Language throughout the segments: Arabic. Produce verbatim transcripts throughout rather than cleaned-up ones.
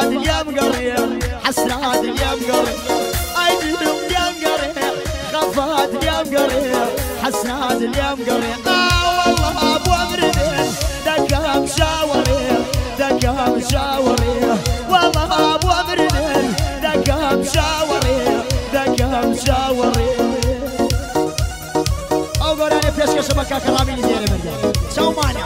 خفاد اليوم قريب حسرات اليوم قريب ايديهم اليوم قريب خفاد اليوم قريب حسرات اليوم قريب اه والله ابو امردين دقها مشاوريه دقها مشاوريه والله ابو امردين دقها مشاوريه دقها مشاوريه او قول انا فيش كشبكه كلامي زين مرجع شو مانع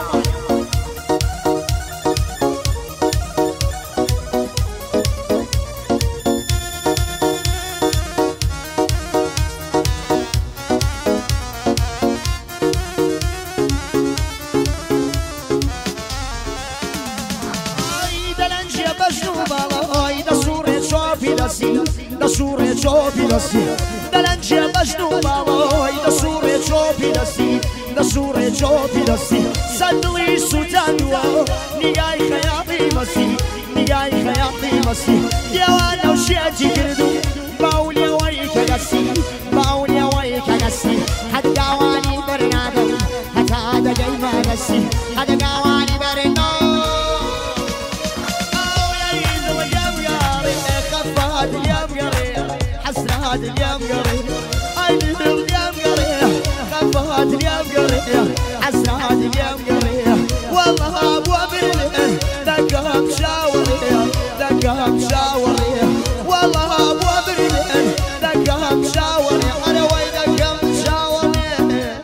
da sure chopi da si da lanje bashnu baloj da sure chopi da si da sure chopi da si sadli sutanwa nigay khayati masi nigay khayati masi ya wala ushati kirdu bauli wayka gasi bauli wayka gasi hatta wani bernado hatta da jayma gasi hatta gawani berno خفات اليوم قريب عيني اليوم قريب خفات اليوم قريب حسرات اليوم قريب والله ابو امرين دقها مشاوريه دقها مشاوريه والله ابو امرين دقها مشاوريه انا وين دقها مشاوريه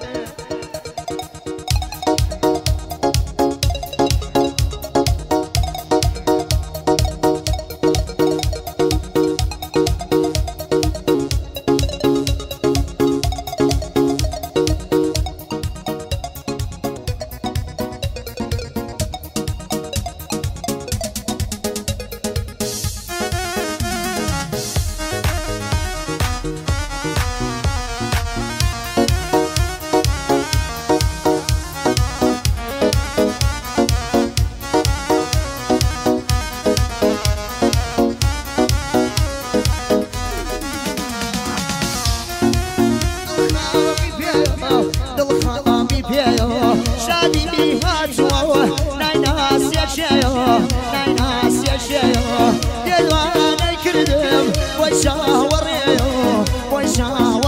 ويشاوريه ويشاوريه